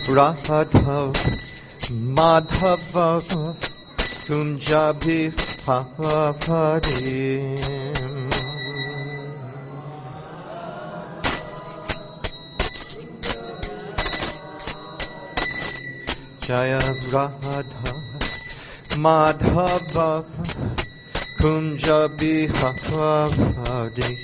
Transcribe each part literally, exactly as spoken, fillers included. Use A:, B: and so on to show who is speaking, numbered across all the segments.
A: Radha Madhava Kunja Bihari Jaya Radha Madhava Kunja Bihari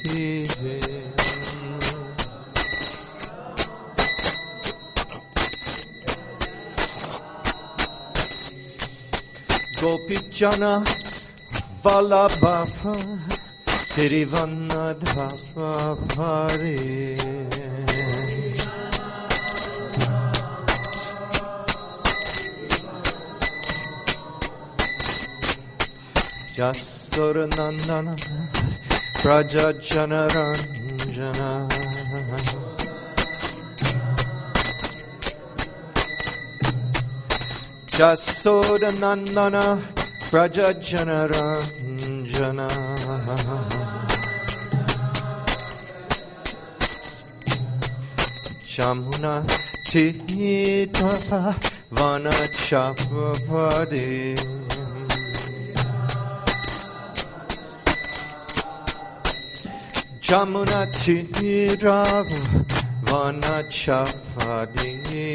A: Gopijana Vallabha Tirivannadhavari Jasodanandana Prajajana Ranjana Jasodanandana Prajajana Ranjana Jamuna Tita Vanachapavadi Jamuna Tira Vanachapavadi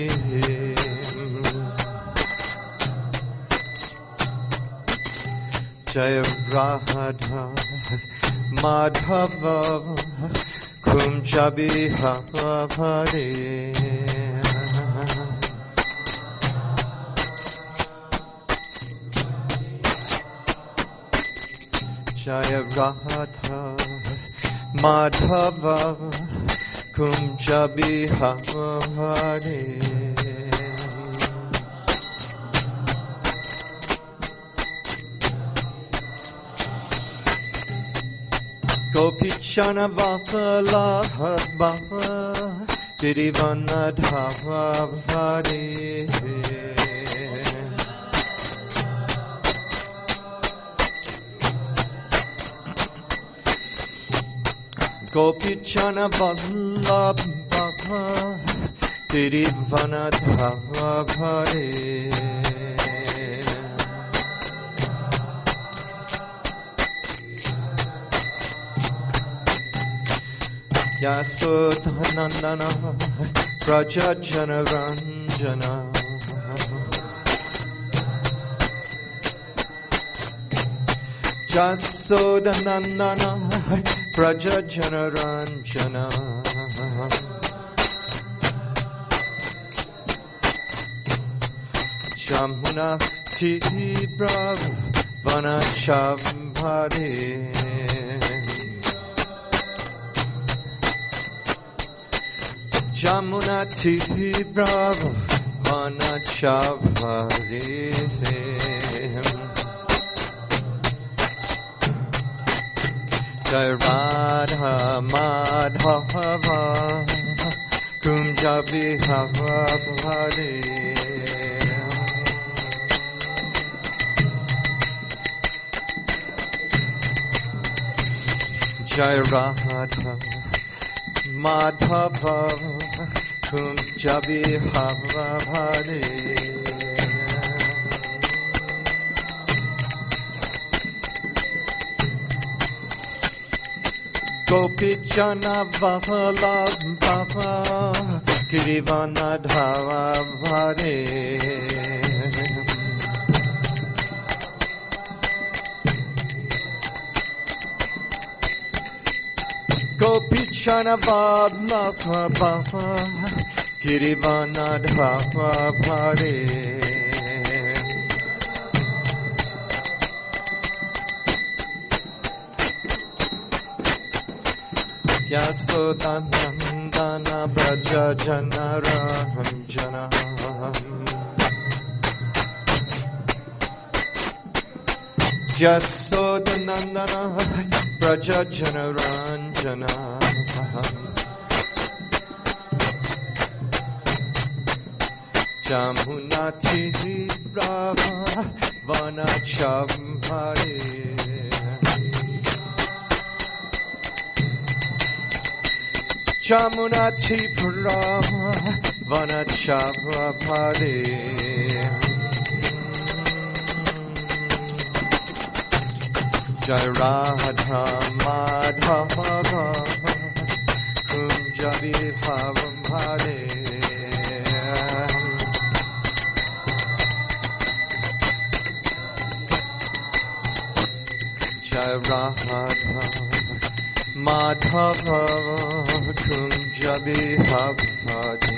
A: Jaya Radha Madhava Kunja Bihari Jaya Radha Madhava Kunja Bihari Gopijana Vallabha Tirivannadhavari Gopijana Vallabha Tirivannadhavari Yasodhanandana Prajajana Ranjana Yasodhanandana Prajajana Ranjana Jamuna Tibra Vanachambhari Jamuna Tibra Vanachambhari Jaya Radha Madhava Kunja Bihari Jaya Radha Madhava Kunja Bihari Gopijana Vallabha Tirivannadhavari Gopijana Vallabha Tirivannadhavari Yasodhanandana Prajajana Ranjana Yasodhanandana Prajajana Ranjana Jamuna Tibra Vanachambhari Jamuna Tripura Vanachavapade Jai Radha Madhava Kunjabi Bhavam Bhade Jai Radha Madhava Kunjabi Bhavade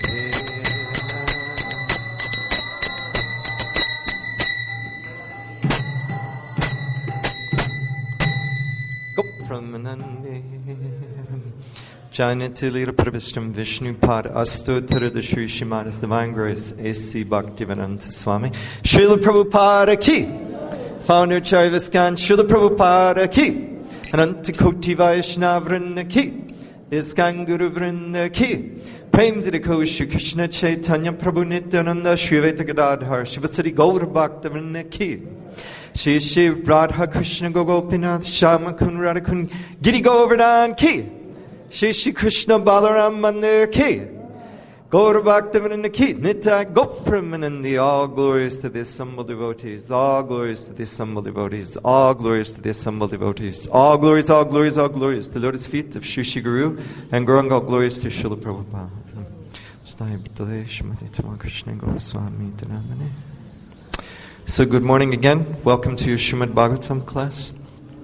A: Gopramanande Janatilira Pravishtam Vishnu Pad Astu Tirada Shri Shimadas Divine Grace A C Bhaktivedanta Swami Srila Prabhupada Ki Founder Charivaskan Srila Prabhupada Ki Ananta Koti Vaishnavrinda Ki Iskan Guru Vrinda Ki Prem Ziriko Shri Krishna Chaitanya Prabhu Nityananda Shri Veta Gadadhar Shivasari Gaur Bhaktivinoda Ki Shri Shiv Radha Krishna Gopinath Shama Kun Radha Kun Giri Govardhan Ki Shri Shri Krishna Balaram Mandir Ki Gaur Bhaktivinoda Ki Nitya Gopramanandi. All glories to the assembled devotees. All glories to the assembled devotees. All glories to the assembled devotees. All glories, all glories, all glories to the lotus feet of Shri Shri Guru and Gauranga. All glories to Srila Prabhupada. So good morning again. Welcome to your Srimad Bhagavatam class.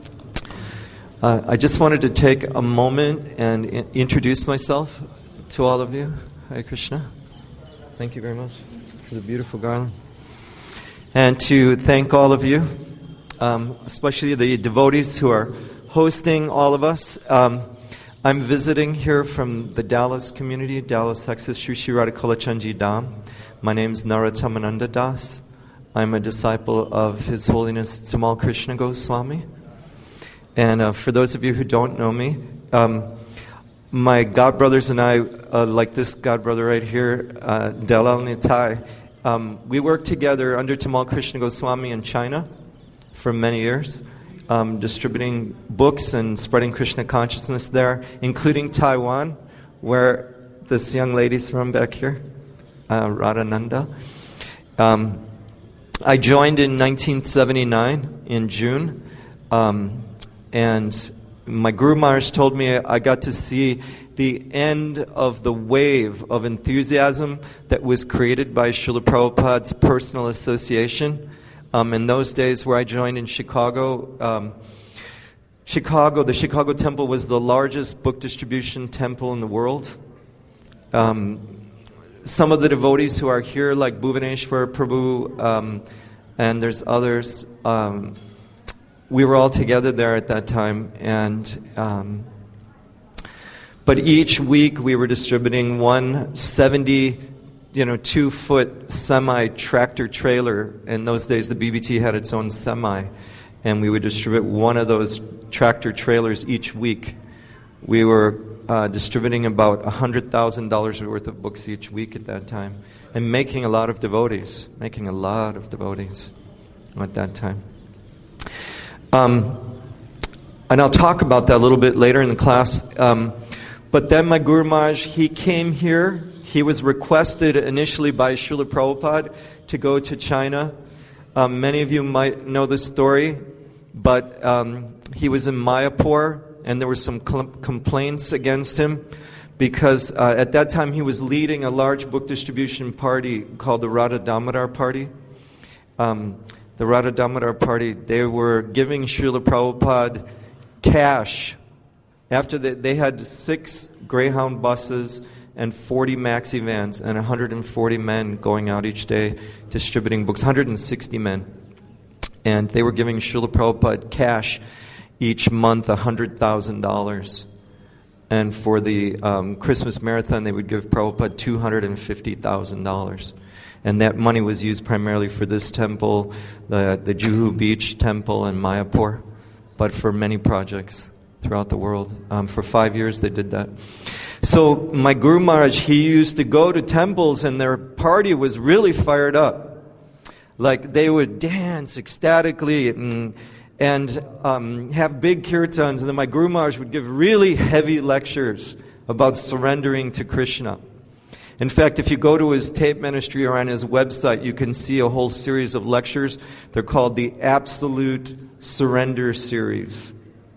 A: Uh, I just wanted to take a moment and I- introduce myself to all of you. Hare Krishna. Thank you very much for the beautiful garland. And to thank all of you, um, especially the devotees who are hosting all of us. Um, I'm visiting here from the Dallas community, Dallas, Texas, Sri Sri Radhakalachandji Dham. My name is Narottamananda Das. I'm a disciple of His Holiness Tamal Krishna Goswami. And uh, for those of you who don't know me, um, my godbrothers and I, uh, like this godbrother right here, uh, Dalal Nitai, um, we worked together under Tamal Krishna Goswami in China for many years, um, distributing books and spreading Krishna consciousness there, including Taiwan, where this young lady's from back here, uh, Radhananda. Um, I joined in nineteen seventy-nine in June, um, and my Guru Maharaj told me I got to see the end of the wave of enthusiasm that was created by Srila Prabhupada's personal association. Um, in those days where I joined in Chicago, um, Chicago, the Chicago Temple was the largest book distribution temple in the world. Um, some of the devotees who are here, like Bhuvaneshwar Prabhu, um, and there's others, um, we were all together there at that time, and um, but each week we were distributing one seventy, you know, two foot semi tractor trailer. In those days, the B B T had its own semi, and we would distribute one of those tractor trailers each week. We were uh, distributing about a hundred thousand dollars worth of books each week at that time, and making a lot of devotees, making a lot of devotees at that time. Um, and I'll talk about that a little bit later in the class. Um, but then my Guru Maharaj, he came here. He was requested initially by Srila Prabhupada to go to China. Um, many of you might know the story, but um, he was in Mayapur, and there were some cl- complaints against him because uh, at that time he was leading a large book distribution party called the Radha Damodar Party. Um, The Radha Damodar Party, they were giving Srila Prabhupada cash. After they, they had six Greyhound buses and forty maxi vans and one hundred forty men going out each day distributing books, one hundred sixty men. And they were giving Srila Prabhupada cash each month, one hundred thousand dollars. And for the um, Christmas marathon, they would give Prabhupada two hundred fifty thousand dollars. And that money was used primarily for this temple, the, the Juhu Beach temple in Mayapur, but for many projects throughout the world. Um, for five years they did that. So my Guru Maharaj, he used to go to temples and their party was really fired up. Like they would dance ecstatically and, and um, have big kirtans. And then my Guru Maharaj would give really heavy lectures about surrendering to Krishna. In fact, if you go to his tape ministry or on his website, you can see a whole series of lectures. They're called the Absolute Surrender Series.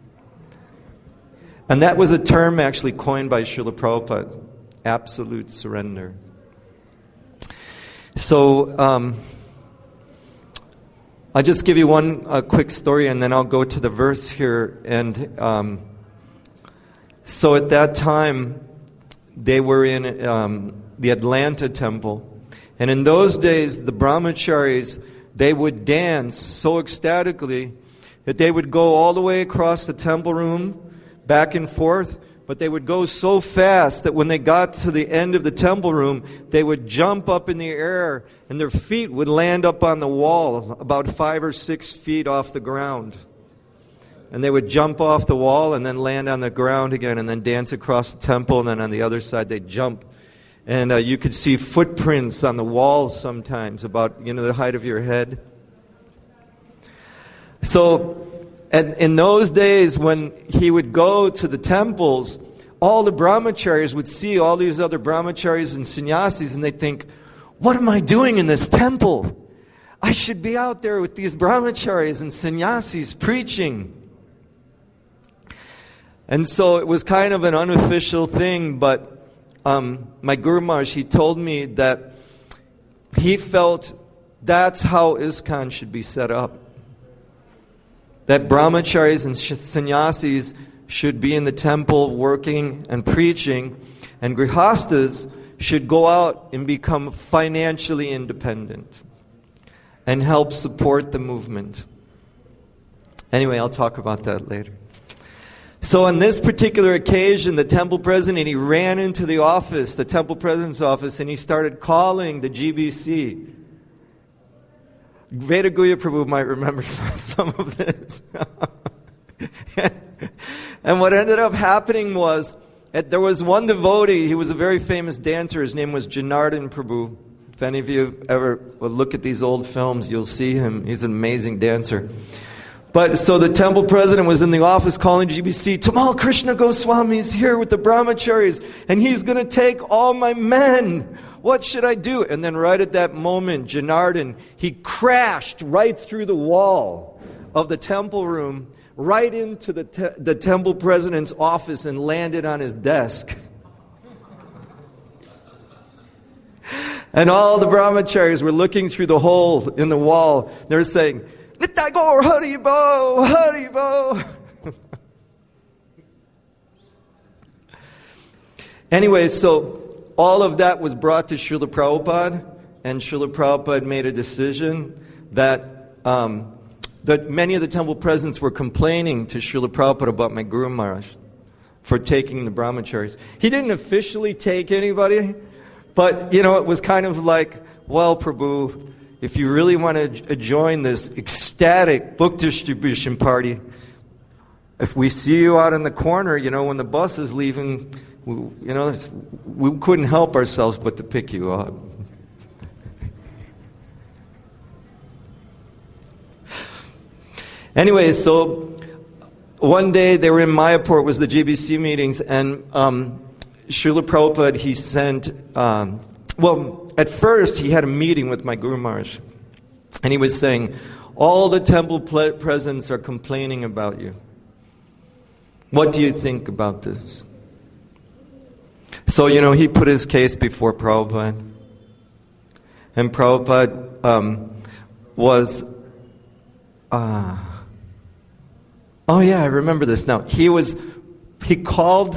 A: And that was a term actually coined by Srila Prabhupada, absolute surrender. So, um, I'll just give you one uh, quick story and then I'll go to the verse here. And um, so at that time, they were in um, the Atlanta temple. And in those days, the brahmacharis, they would dance so ecstatically that they would go all the way across the temple room, back and forth, but they would go so fast that when they got to the end of the temple room, they would jump up in the air and their feet would land up on the wall about five or six feet off the ground. And they would jump off the wall and then land on the ground again and then dance across the temple, and then on the other side they'd jump. And uh, you could see footprints on the walls sometimes about, you know, the height of your head. So, and in those days when he would go to the temples, all the brahmacharis would see all these other brahmacharis and sannyasis and they'd think, what am I doing in this temple? I should be out there with these brahmacharis and sannyasis preaching. And so it was kind of an unofficial thing, but um, my Guru Maharaj, he told me that he felt that's how ISKCON should be set up. That brahmacharis and sannyasis should be in the temple working and preaching, and grihastas should go out and become financially independent and help support the movement. Anyway, I'll talk about that later. So on this particular occasion, the temple president, he ran into the office, the temple president's office, and he started calling the G B C. Vedaguya Prabhu might remember some of this. And what ended up happening was, there was one devotee, he was a very famous dancer, his name was Janardhan Prabhu. If any of you ever look at these old films, you'll see him. He's an amazing dancer. But so the temple president was in the office calling G B C, Tamal Krishna Goswami is here with the brahmacharis, and he's going to take all my men. What should I do? And then right at that moment, Janardhan, he crashed right through the wall of the temple room, right into the, te- the temple president's office and landed on his desk. And all the brahmacharis were looking through the hole in the wall. They were saying, Nittagore Haribo, Haribo. Anyway, so all of that was brought to Srila Prabhupada, and Srila Prabhupada made a decision that um, that many of the temple presidents were complaining to Srila Prabhupada about my Guru Maharaj for taking the brahmacharis. He didn't officially take anybody, but, you know, it was kind of like, well, Prabhu, if you really want to join this ecstatic book distribution party, if we see you out in the corner, you know, when the bus is leaving, we, you know, we couldn't help ourselves but to pick you up. Anyway, so one day they were in Mayapur, it was the G B C meetings, and um, Srila Prabhupada, he sent, um, well, at first he had a meeting with my Guru Maharaj, and he was saying, all the temple ple- presidents are complaining about you. What do you think about this? So, you know, he put his case before Prabhupada, and Prabhupada um, was... Uh, Oh yeah, I remember this now. He was, he called,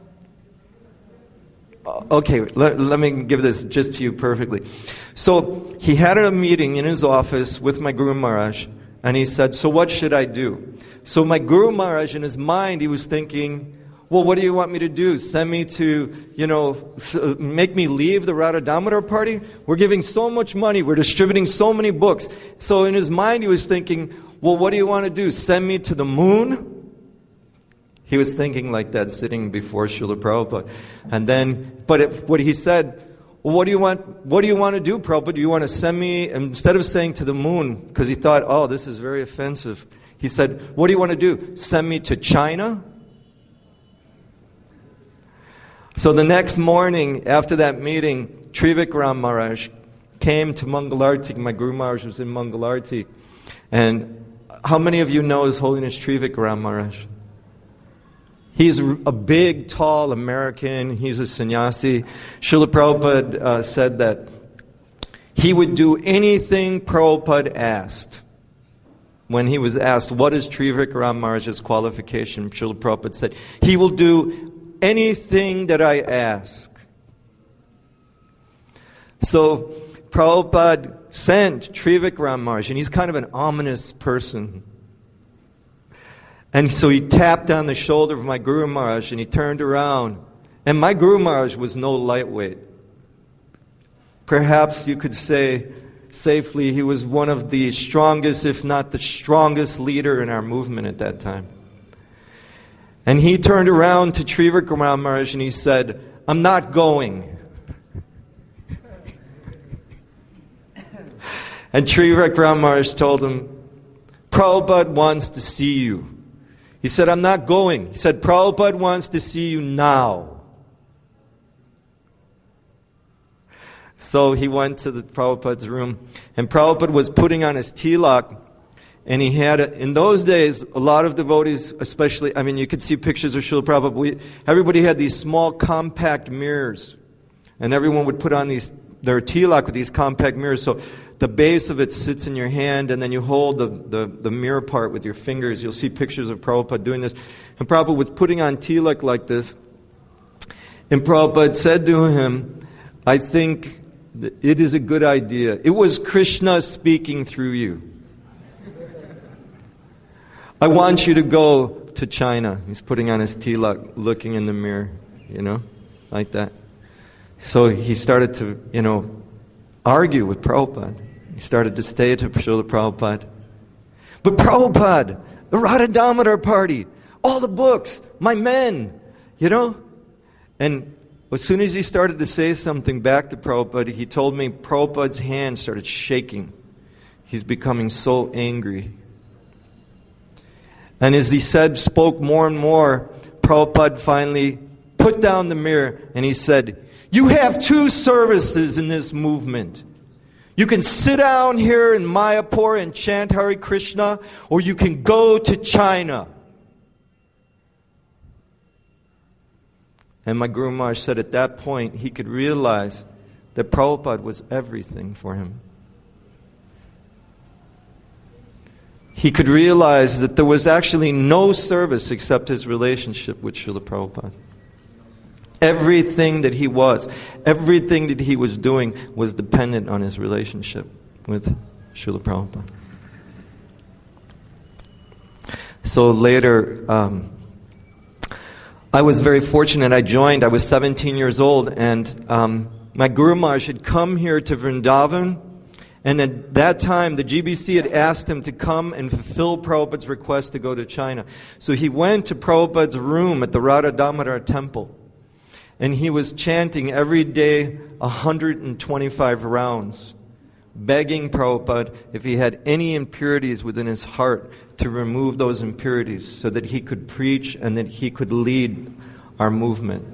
A: okay, let, let me give this just to you perfectly. So he had a meeting in his office with my Guru Maharaj, and he said, so what should I do? So my Guru Maharaj, in his mind, he was thinking, well, what do you want me to do? Send me to, you know, make me leave the Radha Damodar party? We're giving so much money, we're distributing so many books. So in his mind, he was thinking, well, what do you want to do? Send me to the moon? He was thinking like that, sitting before Srila Prabhupada. And then, but it, what he said, well, what do you want, what do you want to do, Prabhupada? Do you want to send me, instead of saying to the moon, because he thought, oh, this is very offensive. He said, what do you want to do? Send me to China? So the next morning, after that meeting, Trivikram Maharaj came to Mangalarti. My Guru Maharaj was in Mangalarti. And how many of you know His Holiness Trivikram Maharaj? He's a big, tall American. He's a sannyasi. Srila Prabhupada uh, said that he would do anything Prabhupada asked. When he was asked, what is Trivikram Maharaj's qualification? Srila Prabhupada said, he will do anything that I ask. So Prabhupada sent Trivikram Maharaj, and he's kind of an ominous person. And so he tapped on the shoulder of my Guru Maharaj, and he turned around. And my Guru Maharaj was no lightweight. Perhaps you could say safely he was one of the strongest, if not the strongest leader in our movement at that time. And he turned around to Trivikram Maharaj and he said, I'm not going. And Trivikram Maharaj told him, Prabhupada wants to see you. He said, I'm not going. He said, Prabhupada wants to see you now. So he went to the Prabhupada's room, and Prabhupada was putting on his tilak, and he had, a, in those days, a lot of devotees, especially, I mean, you could see pictures of Srila Prabhupada. We, everybody had these small, compact mirrors, and everyone would put on these their tilak with these compact mirrors. So the base of it sits in your hand, and then you hold the, the, the mirror part with your fingers. You'll see pictures of Prabhupada doing this. And Prabhupada was putting on tilak like this, and Prabhupada said to him, I think it is a good idea. It was Krishna speaking through you. I want you to go to China. He's putting on his tilak, looking in the mirror, you know, like that. So he started to, you know, argue with Prabhupada. He started to stay to Srila Prabhupada. But Prabhupada, the Radha Damodar party, all the books, my men, you know. And as soon as he started to say something back to Prabhupada, he told me Prabhupada's hand started shaking. He's becoming so angry. And as he said, spoke more and more, Prabhupada finally put down the mirror and he said, you have two services in this movement. You can sit down here in Mayapur and chant Hare Krishna, or you can go to China. And my Guru Maharaj said at that point he could realize that Prabhupada was everything for him. He could realize that there was actually no service except his relationship with Srila Prabhupada. Everything that he was, everything that he was doing was dependent on his relationship with Srila Prabhupada. So later, um, I was very fortunate. I joined, I was seventeen years old, and um, my Guru Maharaj had come here to Vrindavan, and at that time the G B C had asked him to come and fulfill Prabhupada's request to go to China. So he went to Prabhupada's room at the Radha Damodar temple, and he was chanting every day one hundred twenty-five rounds, begging Prabhupada if he had any impurities within his heart to remove those impurities so that he could preach and that he could lead our movement.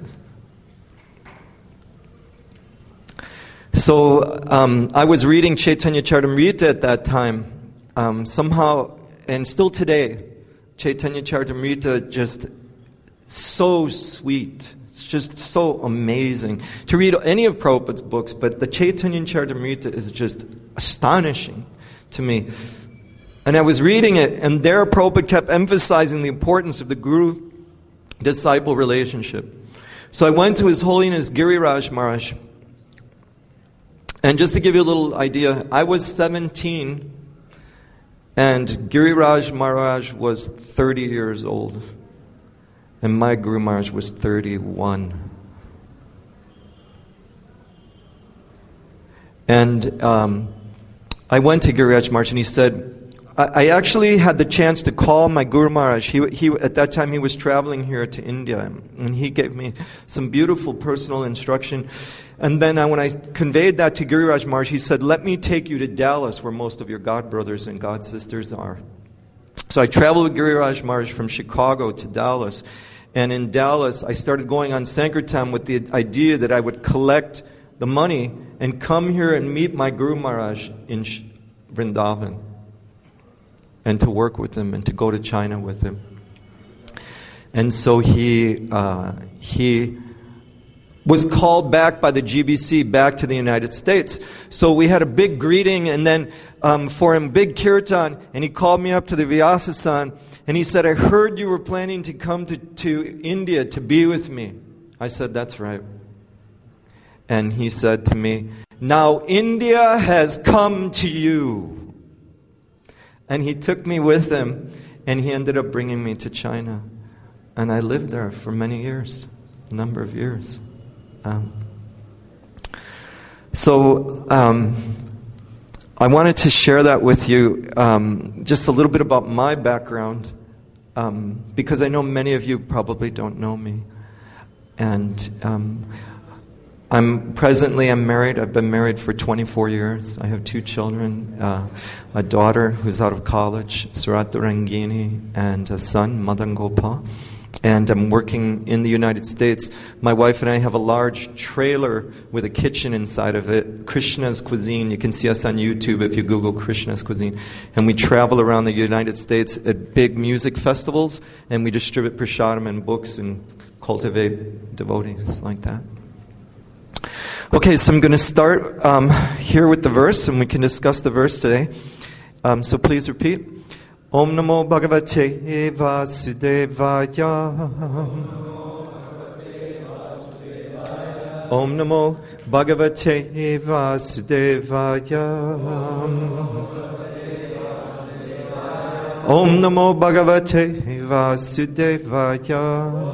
A: So um, I was reading Chaitanya Charitamrita at that time. Um, somehow, and still today, Chaitanya Charitamrita just so sweet. It's just so amazing to read any of Prabhupada's books, but the Chaitanya Charitamrita is just astonishing to me. And I was reading it, and there Prabhupada kept emphasizing the importance of the guru-disciple relationship. So I went to His Holiness Giriraj Maharaj. And just to give you a little idea, I was seventeen, and Giriraj Maharaj was thirty years old. And my Guru Maharaj was thirty-one. And um, I went to Giriraj Maharaj and he said, I, I actually had the chance to call my Guru Maharaj. He, he, at that time he was traveling here to India, and he gave me some beautiful personal instruction. And then I, when I conveyed that to Giriraj Maharaj, he said, let me take you to Dallas where most of your god brothers and god sisters are. So I traveled with Giriraj Maharaj from Chicago to Dallas. And in Dallas, I started going on Sankirtan with the idea that I would collect the money and come here and meet my Guru Maharaj in Vrindavan, and to work with him and to go to China with him. And so he uh, he was called back by the G B C back to the United States. So we had a big greeting, and then um, for him, big kirtan, and he called me up to the Vyasasan, and he said, I heard you were planning to come to, to India to be with me. I said, that's right. And he said to me, now India has come to you. And he took me with him, and he ended up bringing me to China. And I lived there for many years, a number of years. Um, so um, I wanted to share that with you, um, just a little bit about my background, um, because I know many of you probably don't know me. And um, I'm presently I'm married. I've been married for twenty-four years. I have two children, uh, a daughter who's out of college, Surat Rangini, and a son, Madan Gopal. And I'm working in the United States. My wife and I have a large trailer with a kitchen inside of it, Krishna's Cuisine. You can see us on YouTube if you Google Krishna's Cuisine. And we travel around the United States at big music festivals, and we distribute prasadam and books and cultivate devotees like that. Okay, so I'm going to start um, here with the verse, and we can discuss the verse today. Um, so please repeat. Om Namo Bhagavate Vasudevaya. Om Namo Bhagavate Vasudevaya. Om Namo Bhagavate Vasudevaya.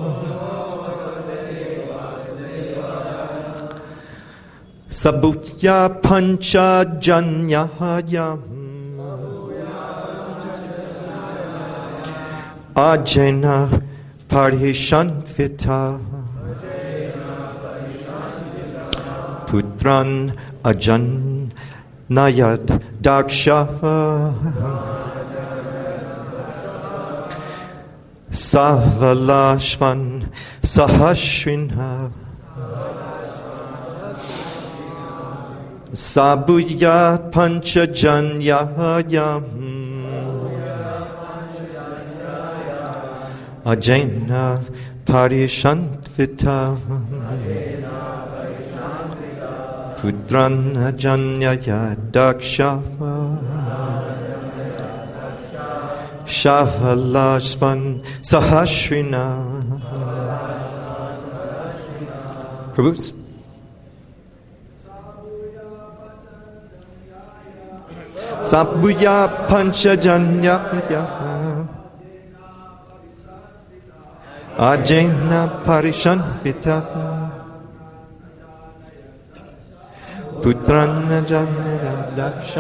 A: Sabutya Pancha Janyahayam Ajena Parishanvita Putran Ajan Nayad Daksha Savalashvan Sahashrina Sabuyat Panchajanyayam Ajena Parishantvita Putran Ajanyaya Daksha Shavalashvan Sahashrina. Prabhus. Sabbuya Panchajanyaya Ajena Parishanvita Putrana Janaya Daksha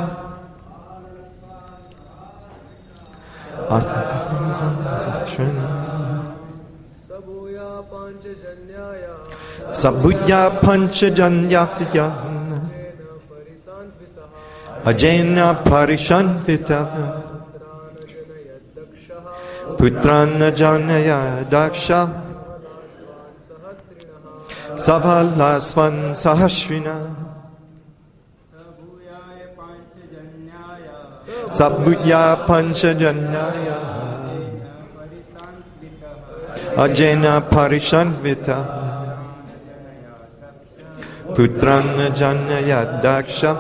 A: Sabbuya Panchajanyaya Ajena Parishanvita Putrana Janaya Daksha Savalasvan Sahashrina Sabbuya Panchajanyaya Ajena Parishanvita Putrana Janaya Daksha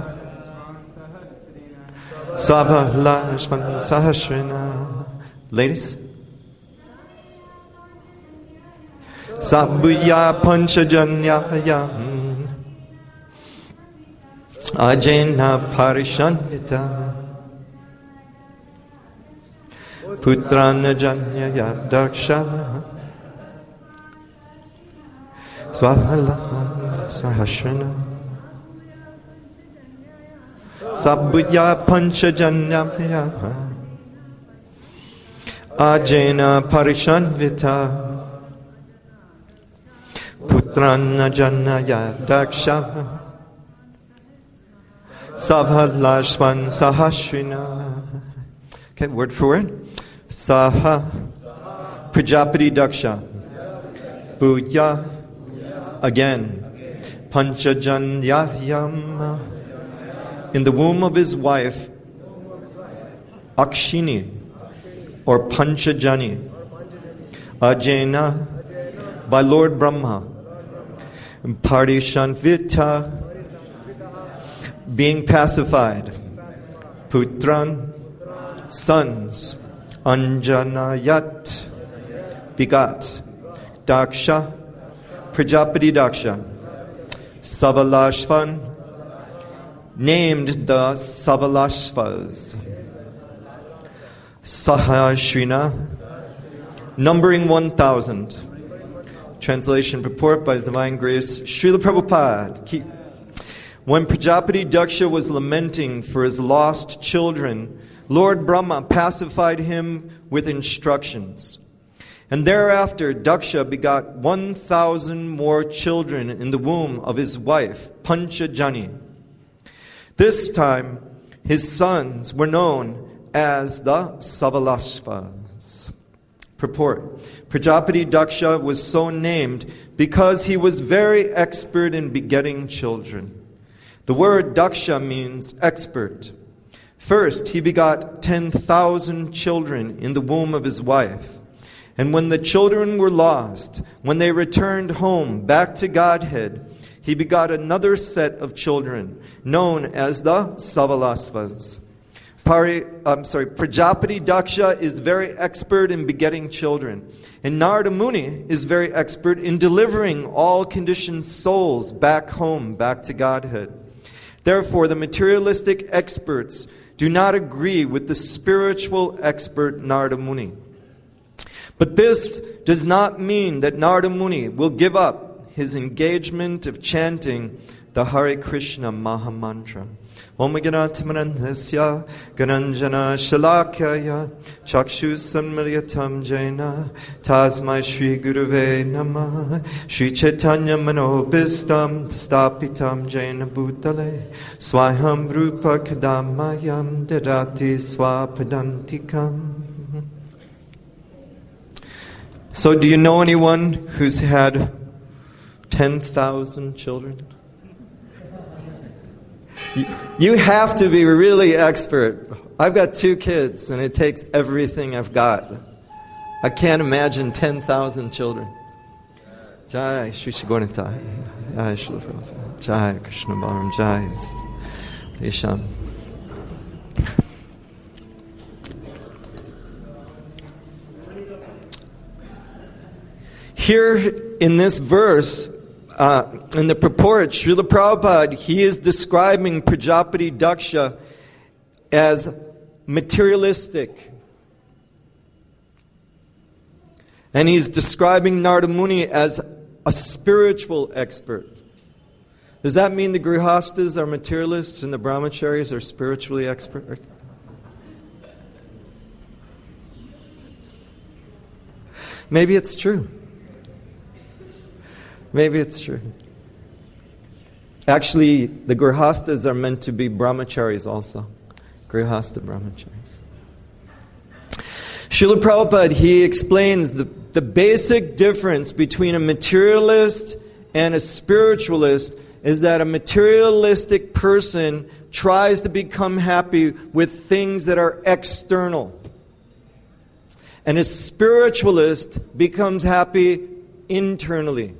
A: Savalashvan Sahashrina. Ladies? Sabbuya Panchajanyaya Ajena Parishanvita Putrana Janyaya Daksha Swahala Sahashrina Sabbuya Panchajanyaya Ajena Parishanvita Putrana Janaya Daksha Savalashvan Sahashrina. Okay, word for word. Saha Prajapati Daksha. Bhuya. Again. Panchajanyayam. In the womb of his wife, Akshini, or Panchajani. Ajena, by Lord Brahma. Parishanvita, being pacified. Putran, sons. Anjanayat, begot. Daksha, Prajapati Daksha. Savalashvan, named the Savalashvas. Sahasrina, numbering one thousand. Translation purport by His Divine Grace Srila Prabhupada. When Prajapati Daksha was lamenting for his lost children, Lord Brahma pacified him with instructions. And thereafter Daksha begot one thousand more children in the womb of his wife, Panchajani. This time, his sons were known as the Savalashvas. Purport. Prajapati Daksha was so named because he was very expert in begetting children. The word Daksha means expert. First, he begot ten thousand children in the womb of his wife. And when the children were lost, when they returned home back to Godhead, he begot another set of children known as the Savalasvas. Pari, I'm sorry, Prajapati Daksha is very expert in begetting children. And Narada Muni is very expert in delivering all conditioned souls back home, back to Godhead. Therefore, the materialistic experts do not agree with the spiritual expert Narada Muni. But this does not mean that Narada Muni will give up his engagement of chanting the Hare Krishna Maha Mantra. Om Ganatamanandhasya Gananjana Shalakaya Chakshu Sanmilyatam Jaina Tasmai Shri Guruve Namah Shri Chaitanya Manobhistam Stapitam Jaina Bhutale Swaham Rupa Kadamayam Dadati Swapadantikam. So do you know anyone who's had ten thousand children? You have to be really expert. I've got two kids, and it takes everything I've got. I can't imagine ten thousand children. Jai Shri Shigonita. Jai Shri Jai Krishna Balaram. Jai Desham. Here in this verse, Uh, in the purport, Srila Prabhupada, he is describing Prajapati Daksha as materialistic. And he's describing Narada Muni as a spiritual expert. Does that mean the Grihastas are materialists and the Brahmacharis are spiritually expert? Maybe it's true. Maybe it's true. Actually, the Grihastas are meant to be Brahmacharis also. Grihasta Brahmacharis. Srila Prabhupada, he explains the, the basic difference between a materialist and a spiritualist is that a materialistic person tries to become happy with things that are external. And a spiritualist becomes happy internally.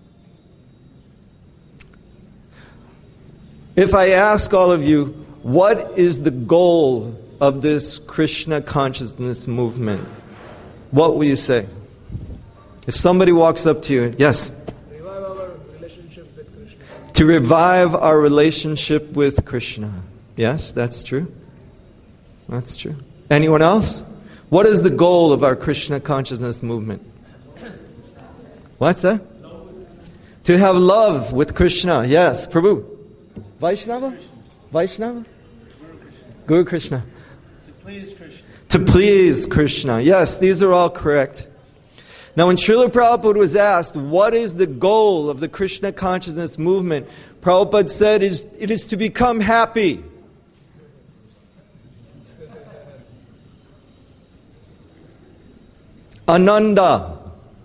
A: If I ask all of you, what is the goal of this Krishna consciousness movement? What will you say? If somebody walks up to you, yes?
B: Revive our relationship with Krishna.
A: To revive our relationship with Krishna. Yes, that's true. That's true. Anyone else? What is the goal of our Krishna consciousness movement? What's that? To have love with Krishna. Yes, Prabhu. Vaishnava? Vaishnava? Guru Krishna.
B: To please Krishna.
A: To please Krishna. Yes, these are all correct. Now, when Srila Prabhupada was asked, what is the goal of the Krishna consciousness movement? Prabhupada said, it is, it is to become happy. Ananda.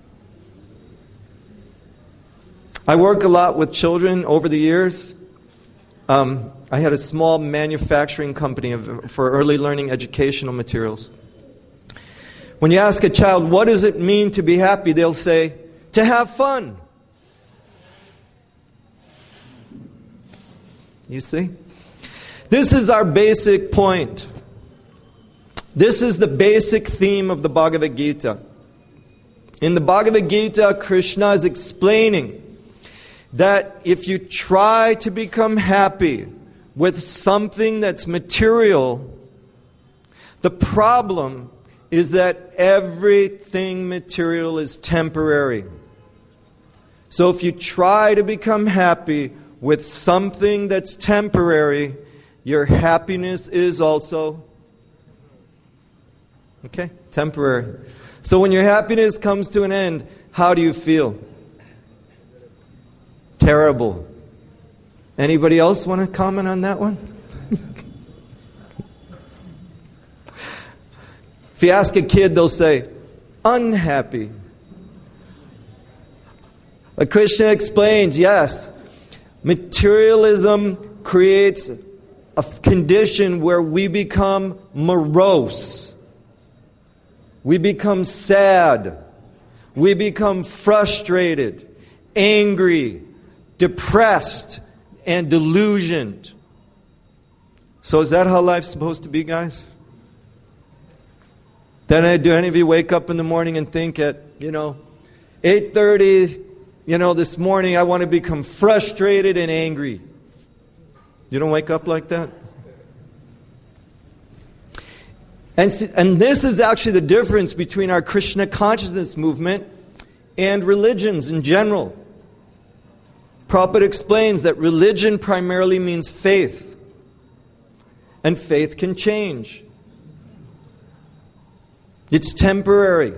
A: I work a lot with children over the years. Um, I had a small manufacturing company of, for early learning educational materials. When you ask a child, what does it mean to be happy? They'll say, to have fun. You see? This is our basic point. This is the basic theme of the Bhagavad Gita. In the Bhagavad Gita, Krishna is explaining that if you try to become happy with something that's material, the problem is that everything material is temporary. So if you try to become happy with something that's temporary, your happiness is also, okay, temporary. So when your happiness comes to an end, how do you feel? Terrible. Anybody else want to comment on that one? If you ask a kid, they'll say, unhappy. But Krishna explains, yes, materialism creates a condition where we become morose. We become sad. We become frustrated, angry, depressed, and delusioned. So is that how life's supposed to be, guys? Then do any of you wake up in the morning and think at, you know, eight thirty, you know, this morning I want to become frustrated and angry? You don't wake up like that? And, and this is actually the difference between our Krishna consciousness movement and religions in general. Prabhupada explains that religion primarily means faith. And faith can change. It's temporary.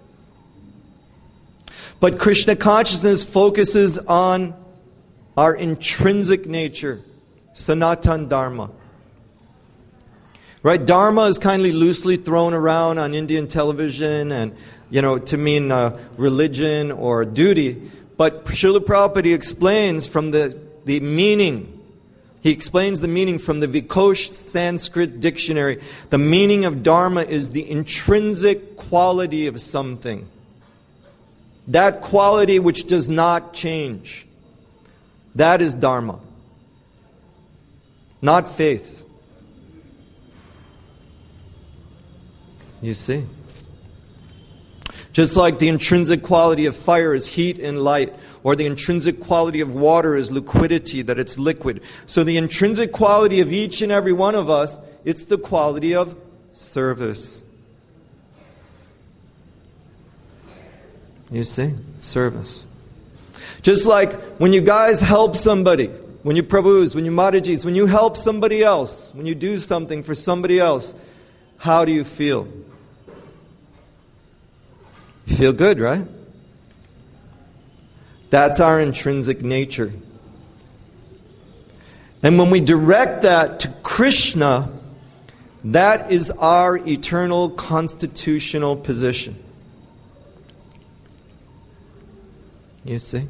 A: But Krishna consciousness focuses on our intrinsic nature, Sanatan Dharma. Right? Dharma is kindly loosely thrown around on Indian television and, you know, to mean uh, religion or duty. But Srila Prabhupada explains from the, the meaning. He explains the meaning from the Vikosh Sanskrit dictionary. The meaning of Dharma is the intrinsic quality of something. That quality which does not change. That is Dharma. Not faith. You see? Just like the intrinsic quality of fire is heat and light, or the intrinsic quality of water is liquidity, that it's liquid. So the intrinsic quality of each and every one of us, it's the quality of service. You see? Service. Just like when you guys help somebody, when you Prabhus, when you Matajis, when you help somebody else, when you do something for somebody else, how do you feel? You feel good, right? That's our intrinsic nature. And when we direct that to Krishna, that is our eternal constitutional position. You see?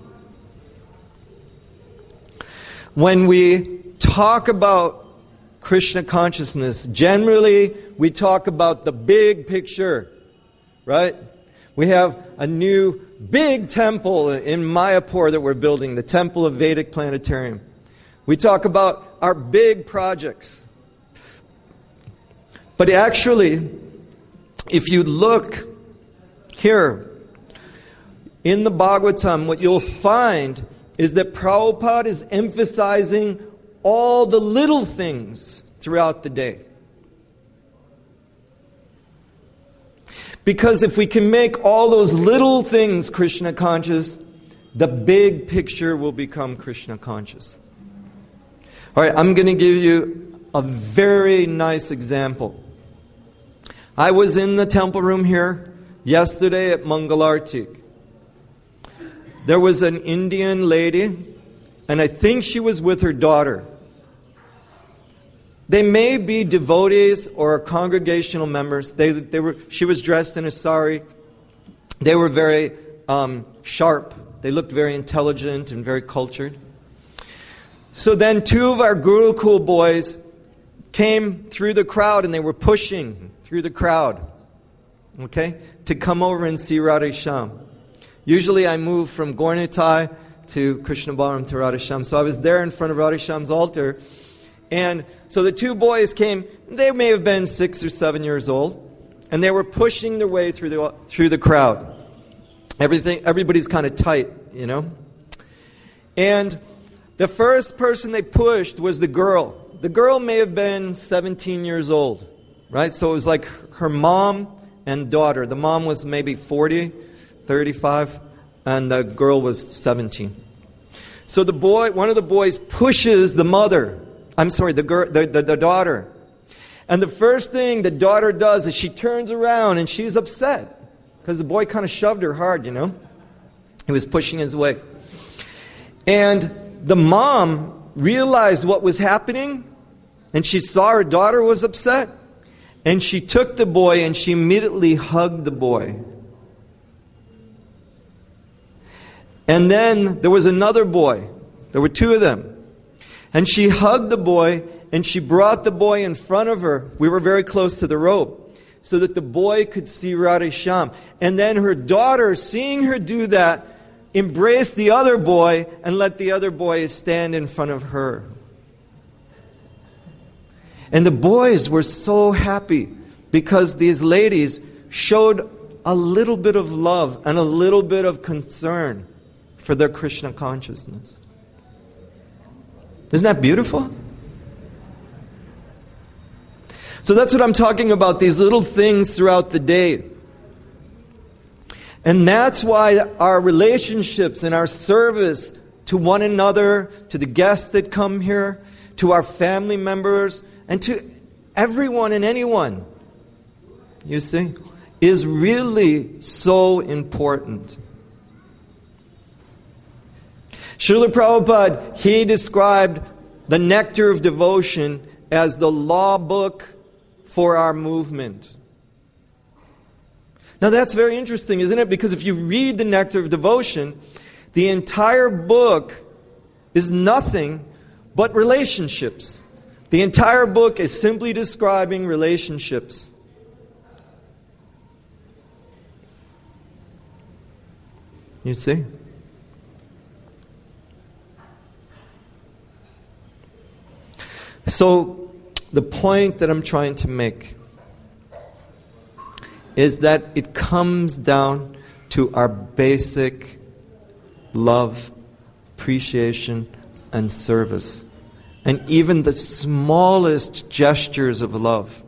A: When we talk about Krishna consciousness, generally we talk about the big picture, right? We have a new big temple in Mayapur that we're building, the Temple of Vedic Planetarium. We talk about our big projects. But actually, if you look here in the Bhagavatam, what you'll find is that Prabhupada is emphasizing all the little things throughout the day. Because if we can make all those little things Krishna conscious, the big picture will become Krishna conscious. All right, I'm going to give you a very nice example. I was in the temple room here yesterday at Mangalarti. There was an Indian lady, and I think she was with her daughter. They may be devotees or congregational members. They, they were. She was dressed in a sari. They were very um, sharp. They looked very intelligent and very cultured. So then two of our Gurukul boys came through the crowd, and they were pushing through the crowd, okay, to come over and see Radhesham. Usually I move from Gaur-Nitai to Krishna Balaram to Radhesham. So I was there in front of Radhesham's altar. And so the two boys came. They may have been six or seven years old. And they were pushing their way through the through the crowd. Everything, everybody's kind of tight, you know. And the first person they pushed was the girl. The girl may have been seventeen years old, right? So it was like her mom and daughter. The mom was maybe forty, thirty-five, and the girl was seventeen. So the boy, one of the boys pushes the mother. I'm sorry, the girl, the, the, the daughter. And the first thing the daughter does is she turns around and she's upset because the boy kind of shoved her hard, you know. He was pushing his way. And the mom realized what was happening, and she saw her daughter was upset, and she took the boy and she immediately hugged the boy. And then there was another boy. There were two of them. And she hugged the boy, and she brought the boy in front of her. We were very close to the rope, so that the boy could see Radhesham. And then her daughter, seeing her do that, embraced the other boy and let the other boy stand in front of her. And the boys were so happy because these ladies showed a little bit of love and a little bit of concern for their Krishna consciousness. Isn't that beautiful? So that's what I'm talking about, these little things throughout the day. And that's why our relationships and our service to one another, to the guests that come here, to our family members, and to everyone and anyone, you see, is really so important. Srila Prabhupada, he described the Nectar of Devotion as the law book for our movement. Now that's very interesting, isn't it? Because if you read the Nectar of Devotion, the entire book is nothing but relationships. The entire book is simply describing relationships. You see? So, the point that I'm trying to make is that it comes down to our basic love, appreciation, and service. And even the smallest gestures of love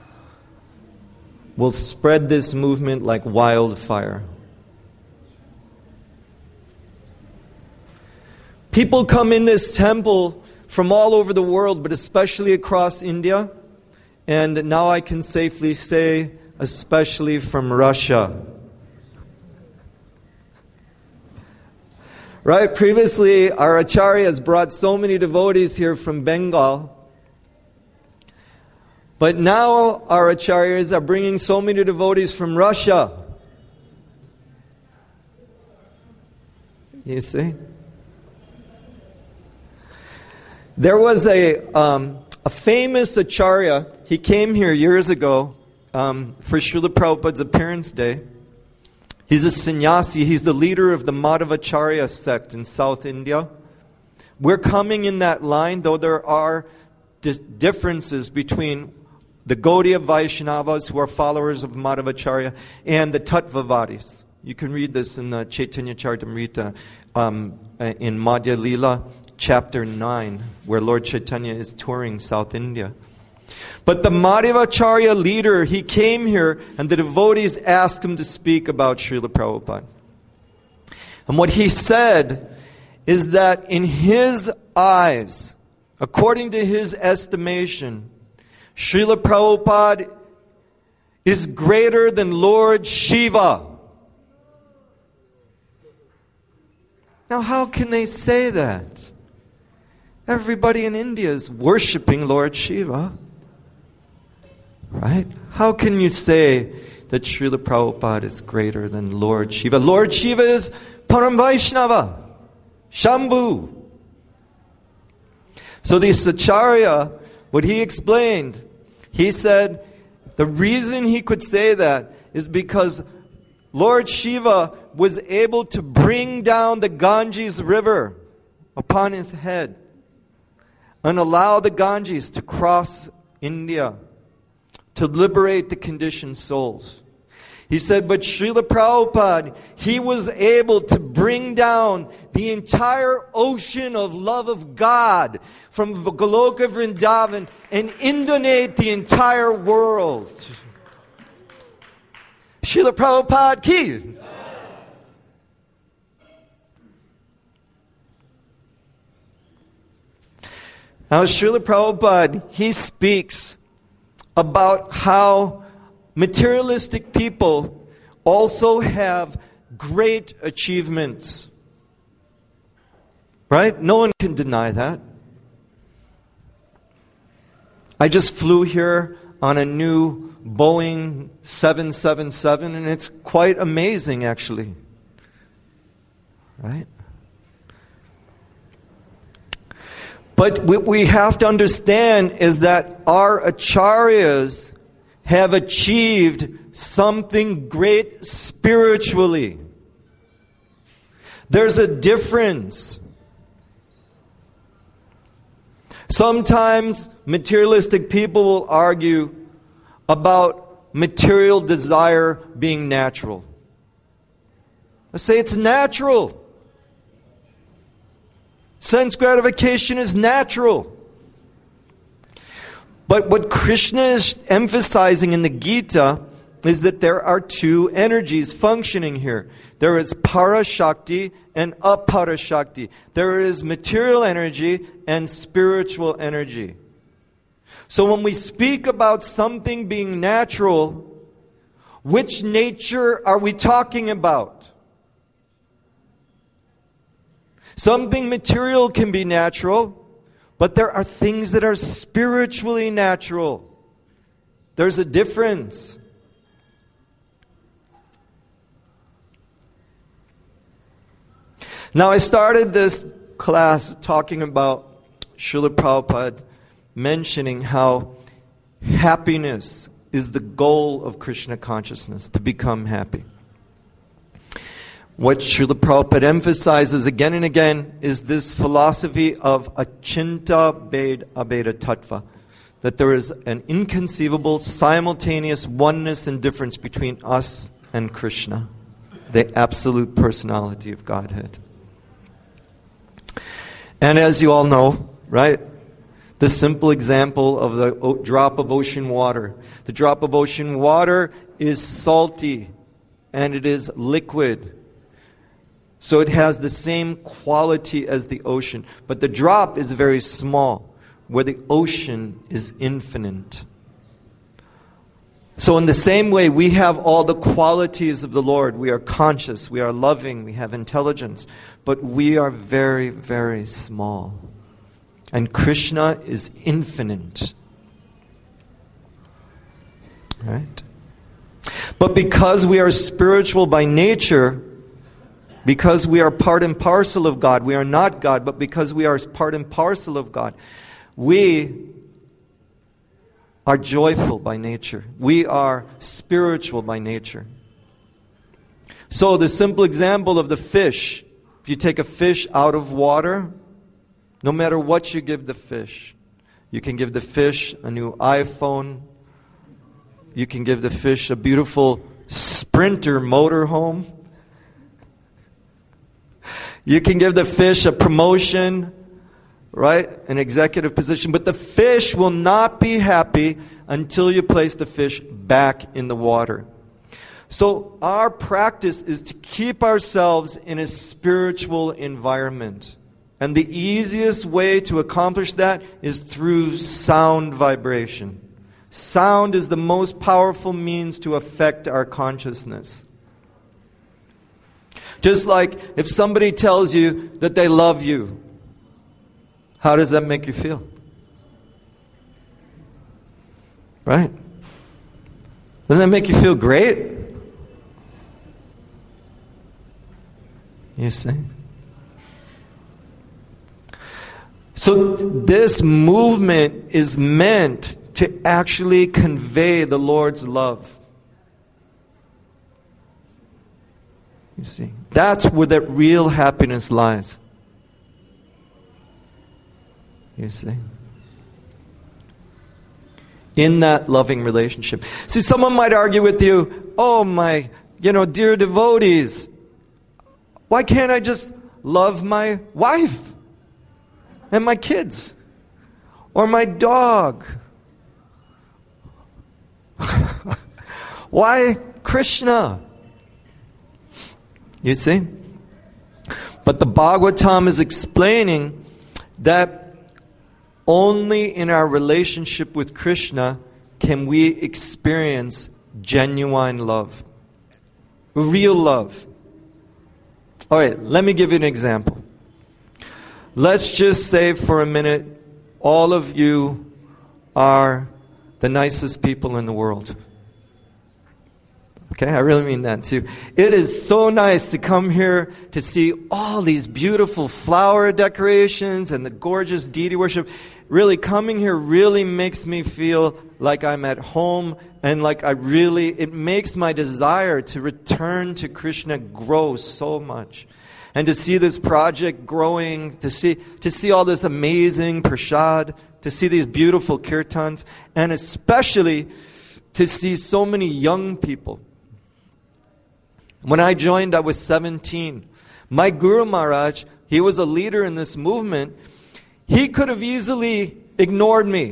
A: will spread this movement like wildfire. People come in this temple from all over the world, but especially across India, and now I can safely say, especially from Russia. Right? Previously, our acharyas brought so many devotees here from Bengal, but now our acharyas are bringing so many devotees from Russia. You see? There was a um, a famous acharya. He came here years ago um, for Srila Prabhupada's appearance day. He's a sannyasi. He's the leader of the Madhavacharya sect in South India. We're coming in that line, though there are dis- differences between the Gaudiya Vaishnavas, who are followers of Madhavacharya, and the Tattvavadis. You can read this in the Chaitanya Charitamrita um, in Madhya Leela, chapter nine, where Lord Chaitanya is touring South India. But the Madhavacharya leader, he came here, and the devotees asked him to speak about Srila Prabhupada. And what he said is that in his eyes, according to his estimation, Srila Prabhupada is greater than Lord Shiva. Now, how can they say that? Everybody in India is worshipping Lord Shiva. Right? How can you say that Srila Prabhupada is greater than Lord Shiva. Lord Shiva is Param Vaishnava, Shambhu. So the Acharya, what he explained, he said the reason he could say that is because Lord Shiva was able to bring down the Ganges river upon his head and allow the Ganges to cross India to liberate the conditioned souls. He said, but Srila Prabhupada, he was able to bring down the entire ocean of love of God from Goloka Vrindavan and inundate the entire world. Srila Prabhupada ki. Now Srila Prabhupada, he speaks about how materialistic people also have great achievements. Right? No one can deny that. I just flew here on a new Boeing seven seventy-seven, and it's quite amazing, actually. Right? But what we have to understand is that our acharyas have achieved something great spiritually. There's a difference. Sometimes materialistic people will argue about material desire being natural. I say it's natural. Sense gratification is natural. But what Krishna is emphasizing in the Gita is that there are two energies functioning here. There is Parashakti and Aparashakti. There is material energy and spiritual energy. So when we speak about something being natural, which nature are we talking about? Something material can be natural, but there are things that are spiritually natural. There's a difference. Now, I started this class talking about Srila Prabhupada mentioning how happiness is the goal of Krishna consciousness, to become happy. What Srila Prabhupada emphasizes again and again is this philosophy of achinta bhed abheda tattva, that there is an inconceivable, simultaneous oneness and difference between us and Krishna, the absolute personality of Godhead. And as you all know, right, the simple example of the o- drop of ocean water. The drop of ocean water is salty and it is liquid. So it has the same quality as the ocean. But the drop is very small, where the ocean is infinite. So in the same way, we have all the qualities of the Lord. We are conscious, we are loving, we have intelligence. But we are very, very small. And Krishna is infinite. Right? But because we are spiritual by nature, because we are part and parcel of God, we are not God, but because we are part and parcel of God, we are joyful by nature. We are spiritual by nature. So the simple example of the fish, if you take a fish out of water, no matter what you give the fish, you can give the fish a new iPhone, you can give the fish a beautiful Sprinter motorhome, you can give the fish a promotion, right? An executive position. But the fish will not be happy until you place the fish back in the water. So our practice is to keep ourselves in a spiritual environment. And the easiest way to accomplish that is through sound vibration. Sound is the most powerful means to affect our consciousness. Just like if somebody tells you that they love you, how does that make you feel? Right? Doesn't that make you feel great? You see? So this movement is meant to actually convey the Lord's love. You see? That's where that real happiness lies. You see? In that loving relationship. See, someone might argue with you, oh my, you know, dear devotees, why can't I just love my wife and my kids or my dog? Why Krishna? You see? But the Bhagavatam is explaining that only in our relationship with Krishna can we experience genuine love. Real love. All right, let me give you an example. Let's just say for a minute, all of you are the nicest people in the world. Okay, I really mean that too. It is so nice to come here to see all these beautiful flower decorations and the gorgeous deity worship. Really, coming here really makes me feel like I'm at home, and like I really, it makes my desire to return to Krishna grow so much. And to see this project growing, to see to see all this amazing prasad, to see these beautiful kirtans, and especially to see so many young people. When I joined, I was seventeen. My Guru Maharaj, he was a leader in this movement. He could have easily ignored me.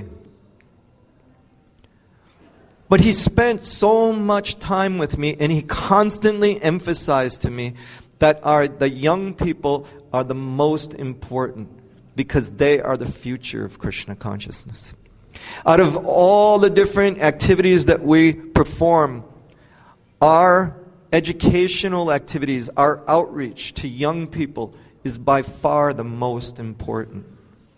A: But he spent so much time with me, and he constantly emphasized to me that our, the young people are the most important because they are the future of Krishna consciousness. Out of all the different activities that we perform, our educational activities, our outreach to young people is by far the most important.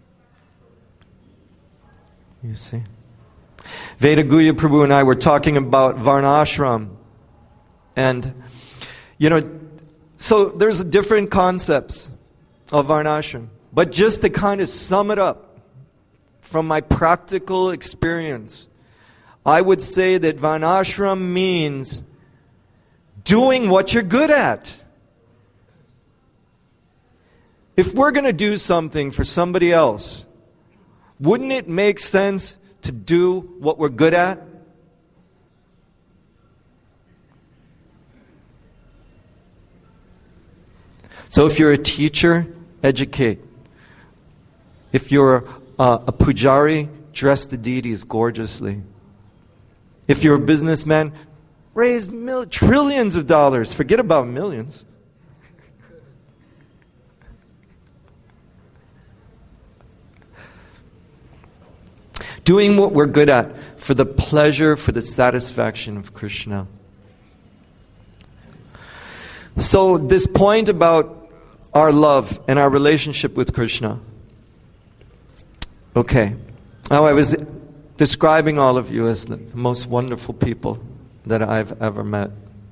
A: You see? Vedaguya Prabhu and I were talking about Varnashram. And, you know, so there's different concepts of Varnashram. But just to kind of sum it up from my practical experience, I would say that Varnashram means doing what you're good at. If we're going to do something for somebody else, wouldn't it make sense to do what we're good at? So if you're a teacher, educate. If you're a, a pujari, dress the deities gorgeously. If you're a businessman, raise mil- trillions of dollars. Forget about millions. Doing what we're good at for the pleasure, for the satisfaction of Krishna. So this point about our love and our relationship with Krishna. Okay. Now I was describing all of you as the most wonderful people that I've ever met.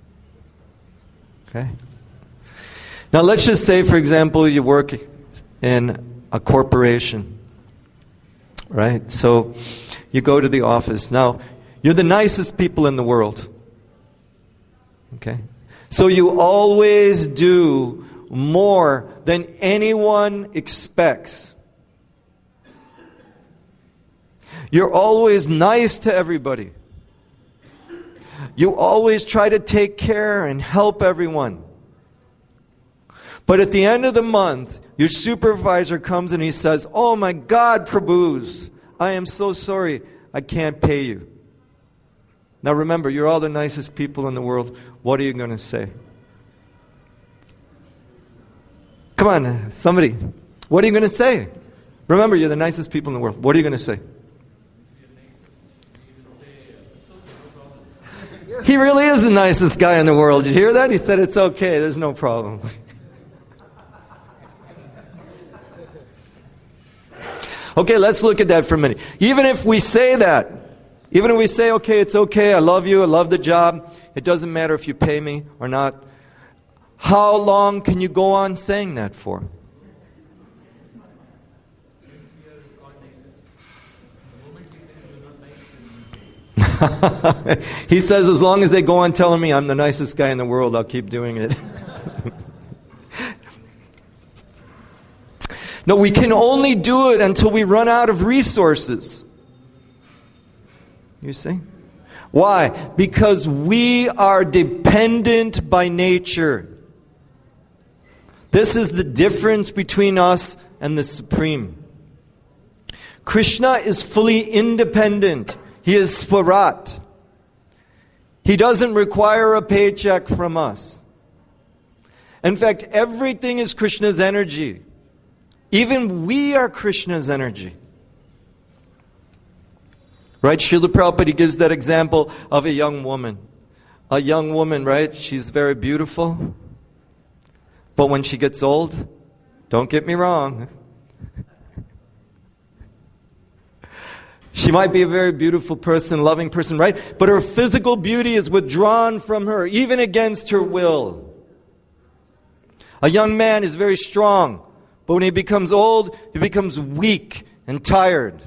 A: Okay? Now let's just say, for example, you work in a corporation. Right? So you go to the office. Now, you're the nicest people in the world. Okay? So you always do more than anyone expects. You're always nice to everybody. You always try to take care and help everyone. But at the end of the month, your supervisor comes and he says, "Oh my God, Prabhus, I am so sorry, I can't pay you." Now remember, you're all the nicest people in the world. What are you going to say? Come on, somebody. What are you going to say? Remember, you're the nicest people in the world. What are you going to say? He really is the nicest guy in the world. Did you hear that? He said it's okay, there's no problem. Okay, let's look at that for a minute. Even if we say that, Even if we say, okay, it's okay, I love you, I love the job, it doesn't matter if you pay me or not. How long can you go on saying that for? He says, as long as they go on telling me I'm the nicest guy in the world, I'll keep doing it. No, we can only do it until we run out of resources. You see? Why? Because we are dependent by nature. This is the difference between us and the Supreme. Krishna is fully independent. He is Swarat. He doesn't require a paycheck from us. In fact, everything is Krishna's energy. Even we are Krishna's energy. Right? Srila Prabhupada gives that example of a young woman. A young woman, right? She's very beautiful. But when she gets old, don't get me wrong, she might be a very beautiful person, loving person, right? But her physical beauty is withdrawn from her, even against her will. A young man is very strong, but when he becomes old, he becomes weak and tired.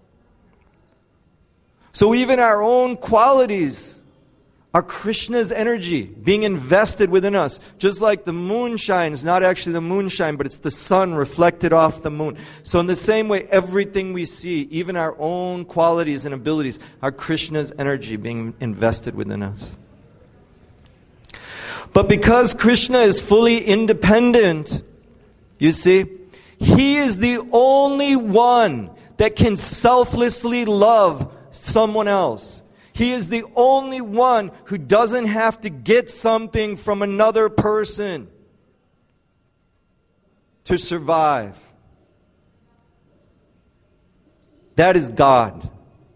A: So even our own qualities are Krishna's energy being invested within us. Just like the moonshine is not actually the moonshine, but it's the sun reflected off the moon. So in the same way, everything we see, even our own qualities and abilities, are Krishna's energy being invested within us. But because Krishna is fully independent, you see, He is the only one that can selflessly love someone else. He is the only one who doesn't have to get something from another person to survive. That is God.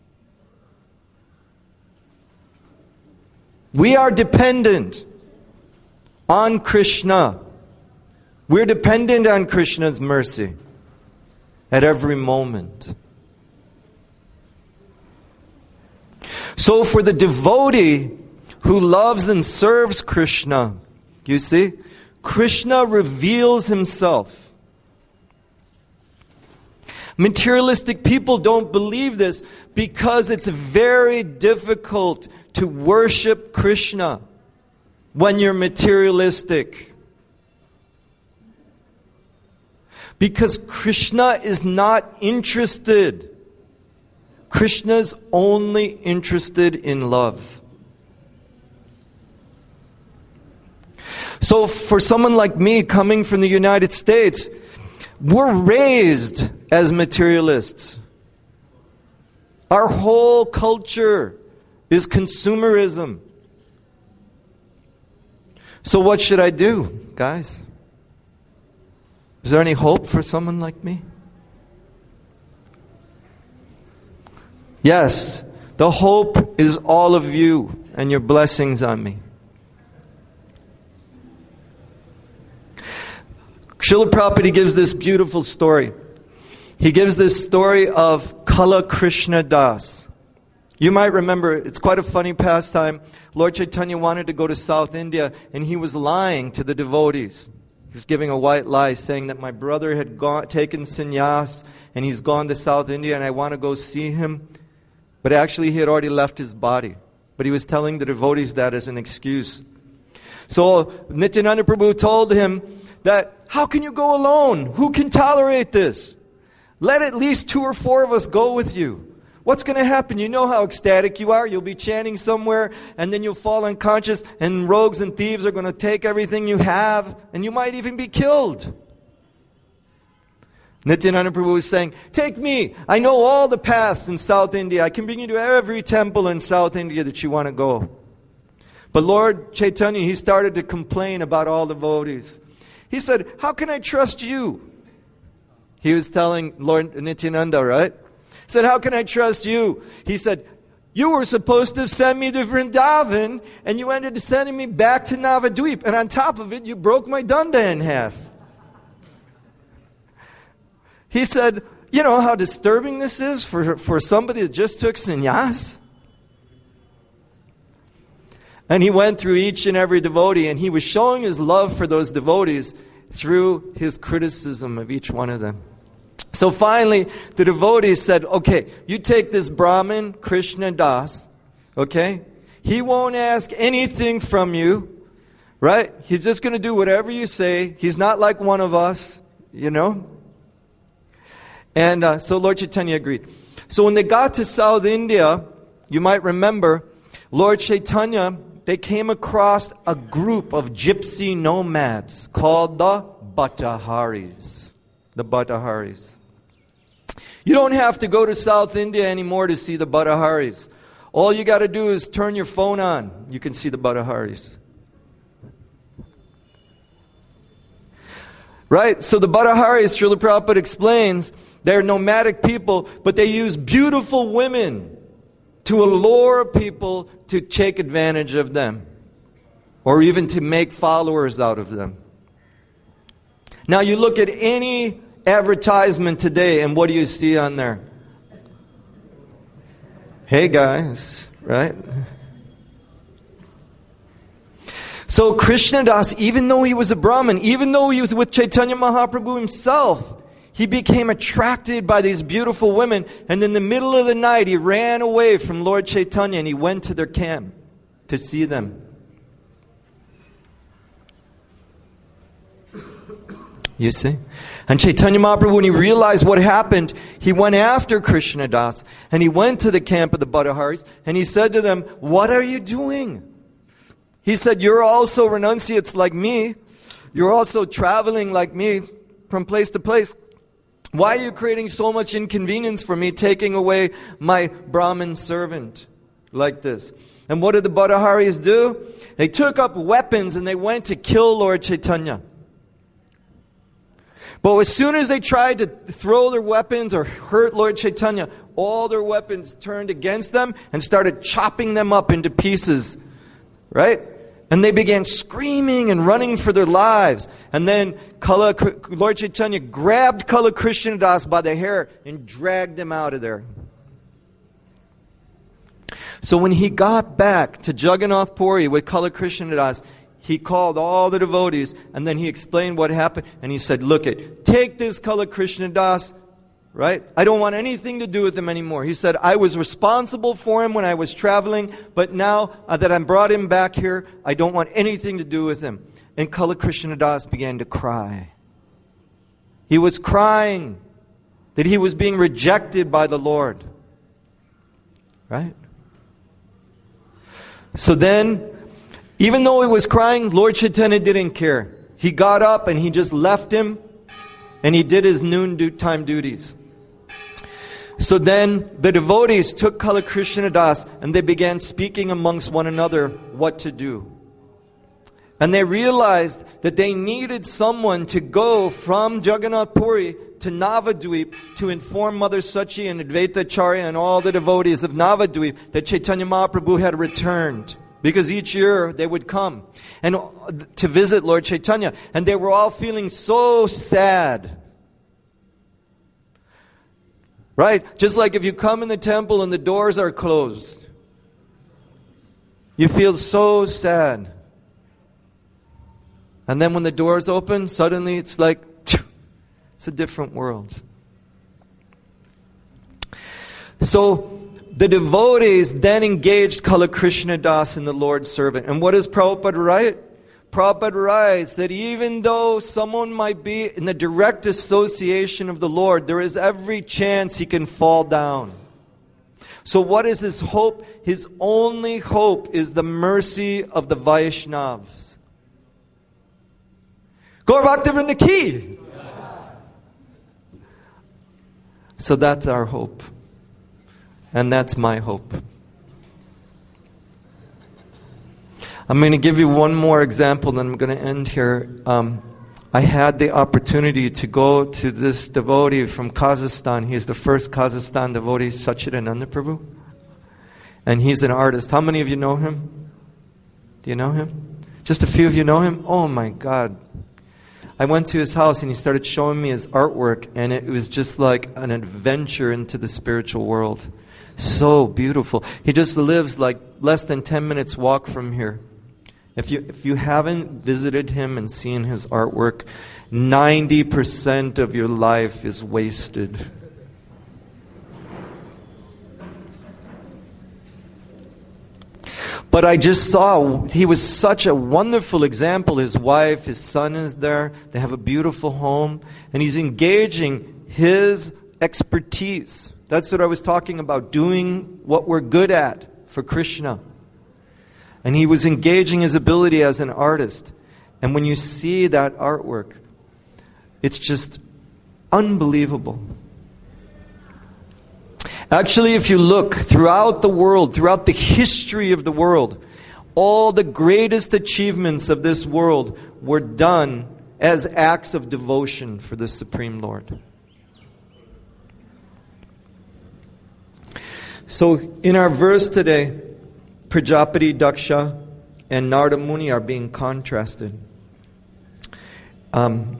A: We are dependent on Krishna. We're dependent on Krishna's mercy at every moment. So for the devotee who loves and serves Krishna, you see, Krishna reveals Himself. Materialistic people don't believe this because it's very difficult to worship Krishna when you're materialistic. Because Krishna is not interested. Krishna's only interested in love. So for someone like me coming from the United States, we're raised as materialists. Our whole culture is consumerism. So what should I do, guys? Is there any hope for someone like me? Yes, the hope is all of you and your blessings on me. Srila Prabhupada gives this beautiful story. He gives this story of Kala Krishna Das. You might remember, it's quite a funny pastime. Lord Chaitanya wanted to go to South India, and he was lying to the devotees. He was giving a white lie, saying that my brother had gone, taken sannyas, and he's gone to South India, and I want to go see him. But actually, he had already left his body. But he was telling the devotees that as an excuse. So Nityananda Prabhu told him that, how can you go alone? Who can tolerate this? Let at least two or four of us go with you. What's going to happen? You know how ecstatic you are. You'll be chanting somewhere, and then you'll fall unconscious, and rogues and thieves are going to take everything you have, and you might even be killed. Nityananda Prabhu was saying, take me. I know all the paths in South India. I can bring you to every temple in South India that you want to go. But Lord Chaitanya, he started to complain about all the devotees. He said, how can I trust you? He was telling Lord Nityananda, right? He said, how can I trust you? He said, you were supposed to send me to Vrindavan, and you ended up sending me back to Navadvip. And on top of it, you broke my danda in half. He said, you know how disturbing this is for, for somebody that just took sannyas? And he went through each and every devotee, and he was showing his love for those devotees through his criticism of each one of them. So finally, the devotees said, okay, you take this Brahmin, Krishna Das, okay? He won't ask anything from you, right? He's just going to do whatever you say. He's not like one of us, you know? And uh, so Lord Chaitanya agreed. So when they got to South India, you might remember, Lord Chaitanya, they came across a group of gypsy nomads called the Bhattaharis. The Bhattaharis. You don't have to go to South India anymore to see the Bhattaharis. All you got to do is turn your phone on. You can see the Bhattaharis. Right? So the Bhattaharis, Srila Prabhupada explains, they're nomadic people, but they use beautiful women to allure people to take advantage of them, or even to make followers out of them. Now you look at any advertisement today, and what do you see on there? Hey guys, right? So Krishnadas, even though he was a Brahmin, even though he was with Chaitanya Mahaprabhu himself, he became attracted by these beautiful women, and in the middle of the night he ran away from Lord Chaitanya and he went to their camp to see them. You see? And Chaitanya Mahaprabhu, when he realized what happened, he went after Krishnadas and he went to the camp of the Bhattaharis and he said to them, what are you doing? He said, you're also renunciates like me. You're also traveling like me from place to place. Why are you creating so much inconvenience for me, taking away my Brahmin servant like this? And what did the Bhattaharis do? They took up weapons and they went to kill Lord Chaitanya. But as soon as they tried to throw their weapons or hurt Lord Chaitanya, all their weapons turned against them and started chopping them up into pieces. Right? And they began screaming and running for their lives. And then Kala, Lord Chaitanya grabbed Kala Krishnadas by the hair and dragged him out of there. So when he got back to Jagannath Puri with Kala Krishnadas, he called all the devotees and then he explained what happened. And he said, look it, take this Kala Krishnadas, right? I don't want anything to do with him anymore. He said, I was responsible for him when I was traveling, but now uh, that I brought him back here, I don't want anything to do with him. And Kala Krishnadas began to cry. He was crying that he was being rejected by the Lord. Right? So then, even though he was crying, Lord Chaitanya didn't care. He got up and he just left him and he did his noontime duties. So then the devotees took Kala Krishnadas and they began speaking amongst one another what to do. And they realized that they needed someone to go from Jagannath Puri to Navadvip to inform Mother Sachi and Advaita Acharya and all the devotees of Navadvip that Chaitanya Mahaprabhu had returned. Because each year they would come and to visit Lord Chaitanya. And they were all feeling so sad. Right? Just like if you come in the temple and the doors are closed. You feel so sad. And then when the doors open, suddenly it's like, it's a different world. So the devotees then engaged Kala Krishnadas in the Lord's servant. And what does Prabhupada write? Prabhupada writes that even though someone might be in the direct association of the Lord, there is every chance he can fall down. So what is his hope? His only hope is the mercy of the Vaishnavas. Gaur Bhaktivinoda Ki! So that's our hope. And that's my hope. I'm going to give you one more example, then I'm going to end here. Um, I had the opportunity to go to this devotee from Kazakhstan. He's the first Kazakhstan devotee, Sachidananda Prabhu. And he's an artist. How many of you know him? Do you know him? Just a few of you know him? Oh my God. I went to his house and he started showing me his artwork, and it was just like an adventure into the spiritual world. So beautiful. He just lives like less than ten minutes walk from here. If you if you haven't visited him and seen his artwork, ninety percent of your life is wasted. But I just saw, he was such a wonderful example. His wife, his son is there. They have a beautiful home. And he's engaging his expertise. That's what I was talking about, doing what we're good at for Krishna. And he was engaging his ability as an artist. And when you see that artwork, it's just unbelievable. Actually, if you look throughout the world, throughout the history of the world, all the greatest achievements of this world were done as acts of devotion for the Supreme Lord. So, in our verse today, Prajapati, Daksha, and Narada Muni are being contrasted. Um,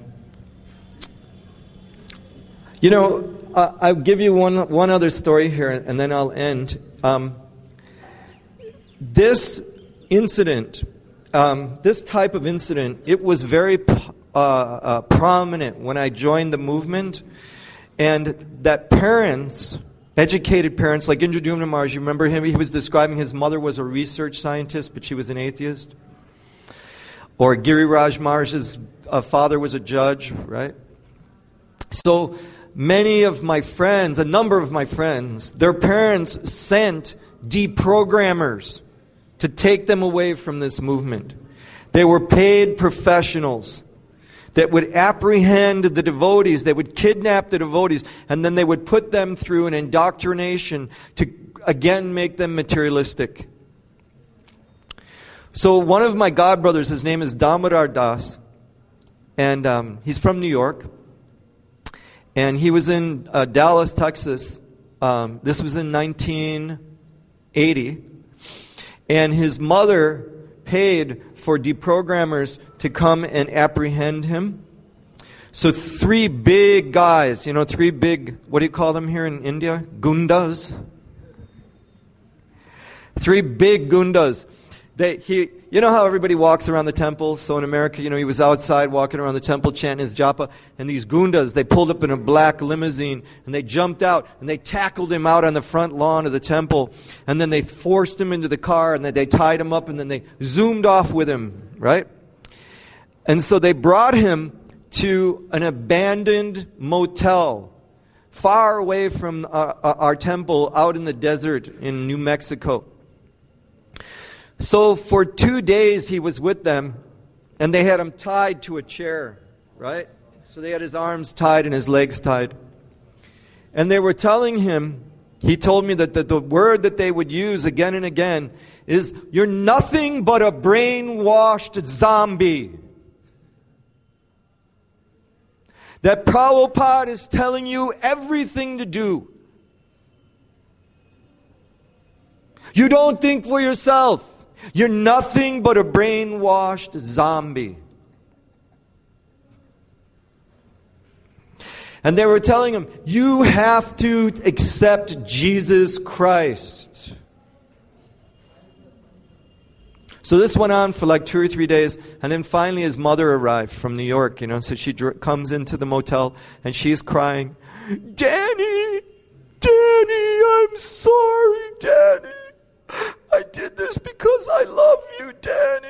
A: you know, uh, I'll give you one one other story here, and then I'll end. Um, this incident, um, this type of incident, it was very uh, uh, prominent when I joined the movement, and that parents, educated parents, like Indradyumna Maharaj, you remember him? He was describing his mother was a research scientist, but she was an atheist. Or Giriraj Maharaj's uh, father was a judge, right? So many of my friends, a number of my friends, their parents sent deprogrammers to take them away from this movement. They were paid professionals that would apprehend the devotees, they would kidnap the devotees, and then they would put them through an indoctrination to again make them materialistic. So one of my godbrothers, his name is Damodar Das, and um, he's from New York, and he was in uh, Dallas, Texas. Um, this was in nineteen eighty, and his mother paid for deprogrammers to come and apprehend him. So three big guys, you know, three big, what do you call them here in India? Gundas. Three big gundas. They, he, you know how everybody walks around the temple? So in America, you know, he was outside walking around the temple chanting his japa, and these gundas, they pulled up in a black limousine, and they jumped out, and they tackled him out on the front lawn of the temple, and then they forced him into the car, and then they tied him up, and then they zoomed off with him, right? And so they brought him to an abandoned motel far away from our, our temple out in the desert in New Mexico. So for two days he was with them, and they had him tied to a chair, right? So they had his arms tied and his legs tied. And they were telling him, he told me that the, the word that they would use again and again is, "You're nothing but a brainwashed zombie." That Prabhupada is telling you everything to do. You don't think for yourself. You're nothing but a brainwashed zombie. And they were telling him, you have to accept Jesus Christ. So this went on for like two or three days, and then finally his mother arrived from New York, you know, so she dr- comes into the motel, and she's crying, "Danny, Danny, I'm sorry, Danny. I did this because I love you, Danny."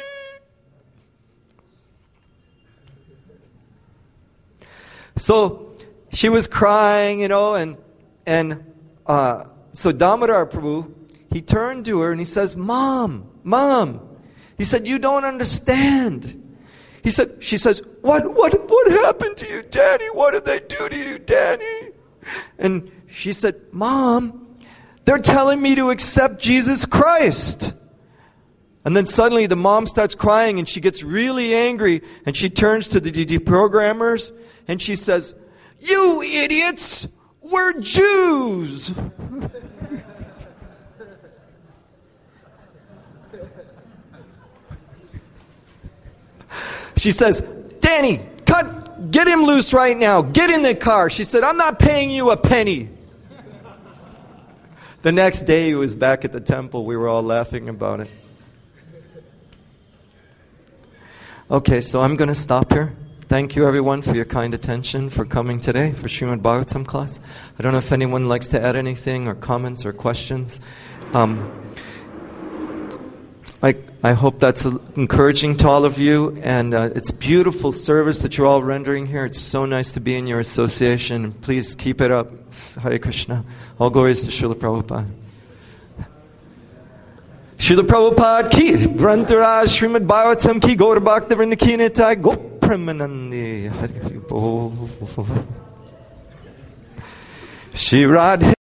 A: So she was crying, you know, and and uh, so Damodar Prabhu, he turned to her and he says, "Mom, Mom," he said, "you don't understand." He said, she says, "What, what, what happened to you, Danny? What did they do to you, Danny?" And she said, "Mom, they're telling me to accept Jesus Christ." And then suddenly the mom starts crying and she gets really angry and she turns to the deprogrammers and she says, "You idiots, we're Jews." She says, "Danny, cut, get him loose right now. Get in the car." She said, "I'm not paying you a penny." The next day he was back at the temple. We were all laughing about it. Okay, so I'm going to stop here. Thank you, everyone, for your kind attention, for coming today for Srimad Bhagavatam class. I don't know if anyone likes to add anything or comments or questions. Um, I, I hope that's encouraging to all of you, and uh, it's beautiful service that you're all rendering here. It's so nice to be in your association. Please keep it up. Hare Krishna. All glories to Srila Prabhupada. Srila Prabhupada ki, Grantaraj Srimad Bhagavatam ki, Gaura Bhaktivinoda ki Nitai, Gopramanandi Hari Bol. Shri Radhe.